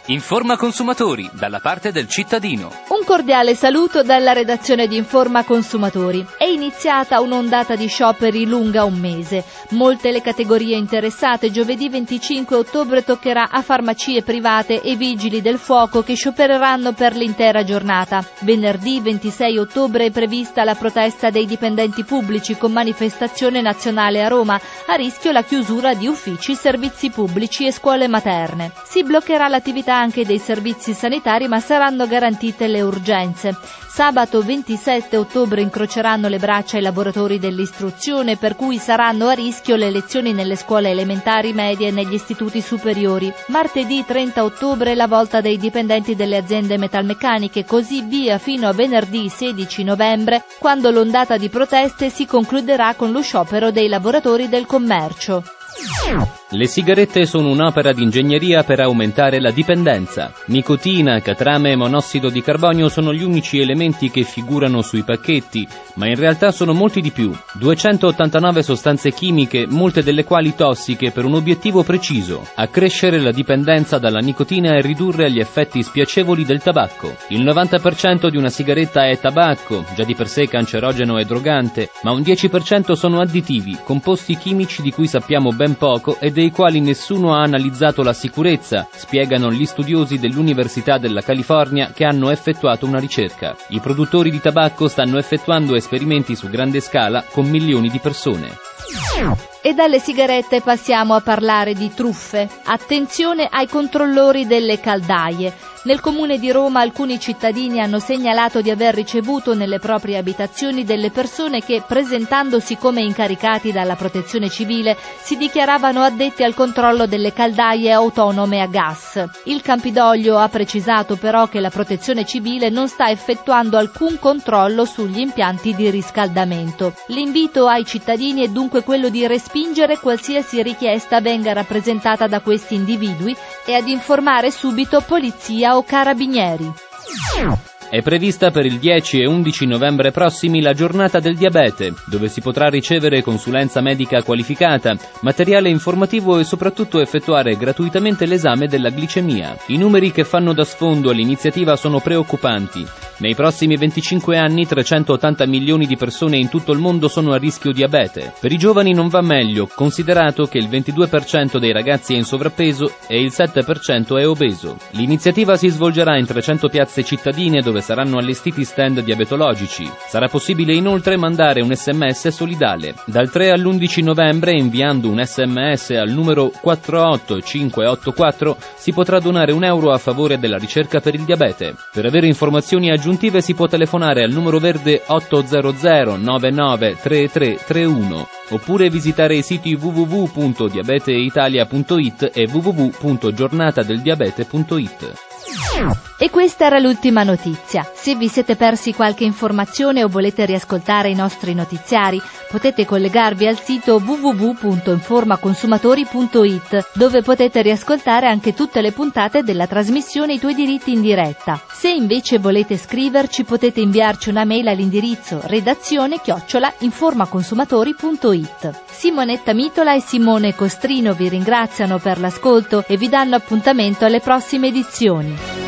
Informa Consumatori, dalla parte del cittadino. Un cordiale saluto dalla redazione di Informa Consumatori. È iniziata un'ondata di scioperi lunga un mese. Molte le categorie interessate. Giovedì 25 ottobre toccherà a farmacie private e vigili del fuoco che sciopereranno per l'intera giornata. Venerdì 26 ottobre è prevista la protesta dei dipendenti pubblici con manifestazione nazionale a Roma. A rischio la chiusura di uffici, servizi pubblici e scuole materne. Si bloccherà l'attività anche dei servizi sanitari, ma saranno garantite le urgenze. Sabato 27 ottobre incroceranno le braccia i lavoratori dell'istruzione, per cui saranno a rischio le lezioni nelle scuole elementari, medie e negli istituti superiori. Martedì 30 ottobre la volta dei dipendenti delle aziende metalmeccaniche, così via fino a venerdì 16 novembre, quando l'ondata di proteste si concluderà con lo sciopero dei lavoratori del commercio. Le sigarette sono un'opera di ingegneria per aumentare la dipendenza. Nicotina, catrame e monossido di carbonio sono gli unici elementi che figurano sui pacchetti, ma in realtà sono molti di più. 289 sostanze chimiche, molte delle quali tossiche, per un obiettivo preciso: accrescere la dipendenza dalla nicotina e ridurre gli effetti spiacevoli del tabacco. Il 90% di una sigaretta è tabacco, già di per sé cancerogeno e drogante, ma un 10% sono additivi, composti chimici di cui sappiamo ben poco e dei quali nessuno ha analizzato la sicurezza, spiegano gli studiosi dell'Università della California che hanno effettuato una ricerca. I produttori di tabacco stanno effettuando esperimenti su grande scala con milioni di persone. E dalle sigarette passiamo a parlare di truffe. Attenzione ai controllori delle caldaie. Nel comune di Roma alcuni cittadini hanno segnalato di aver ricevuto nelle proprie abitazioni delle persone che, presentandosi come incaricati dalla Protezione Civile, si dichiaravano addetti al controllo delle caldaie autonome a gas. Il Campidoglio ha precisato però che la Protezione Civile non sta effettuando alcun controllo sugli impianti di riscaldamento. L'invito ai cittadini è dunque quello di respingere qualsiasi richiesta venga rappresentata da questi individui e ad informare subito polizia o carabinieri. È prevista per il 10 e 11 novembre prossimi la giornata del diabete, dove si potrà ricevere consulenza medica qualificata, materiale informativo e soprattutto effettuare gratuitamente l'esame della glicemia. I numeri che fanno da sfondo all'iniziativa sono preoccupanti. Nei prossimi 25 anni 380 milioni di persone in tutto il mondo sono a rischio diabete. Per i giovani non va meglio, considerato che il 22% dei ragazzi è in sovrappeso e il 7% è obeso. L'iniziativa si svolgerà in 300 piazze cittadine dove saranno allestiti stand diabetologici. Sarà possibile inoltre mandare un SMS solidale. Dal 3 all'11 novembre, inviando un SMS al numero 48584, si potrà donare €1 a favore della ricerca per il diabete. Per avere informazioni aggiuntive si può telefonare al numero verde 800 99 3331 oppure visitare i siti www.diabeteitalia.it e www.giornatadeldiabete.it. E questa era l'ultima notizia. Se vi siete persi qualche informazione o volete riascoltare i nostri notiziari, potete collegarvi al sito www.informaconsumatori.it, dove potete riascoltare anche tutte le puntate della trasmissione I tuoi diritti in diretta. Se invece volete scriverci, potete inviarci una mail all'indirizzo redazione@informaconsumatori.it. Simonetta Mitola e Simone Costrino vi ringraziano per l'ascolto e vi danno appuntamento alle prossime edizioni.